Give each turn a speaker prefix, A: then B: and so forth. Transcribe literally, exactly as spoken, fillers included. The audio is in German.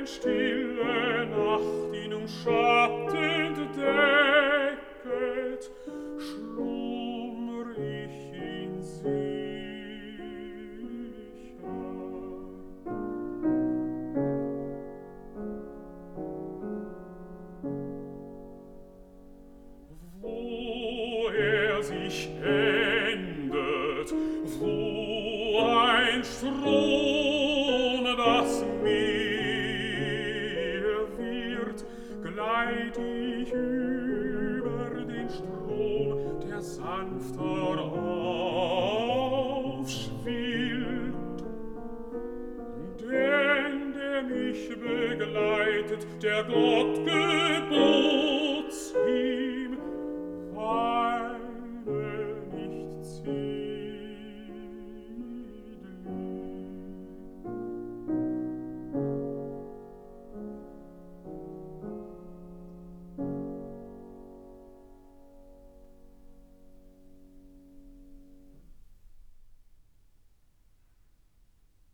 A: stille Nacht ihn umschattend decket, schlummer ich in sicher. Wo er sich endet, wo ein Strom das Meer wird, gleit ich über den Strom, der sanfter aufschwillt. Denn der mich begleitet, der Gott geboren,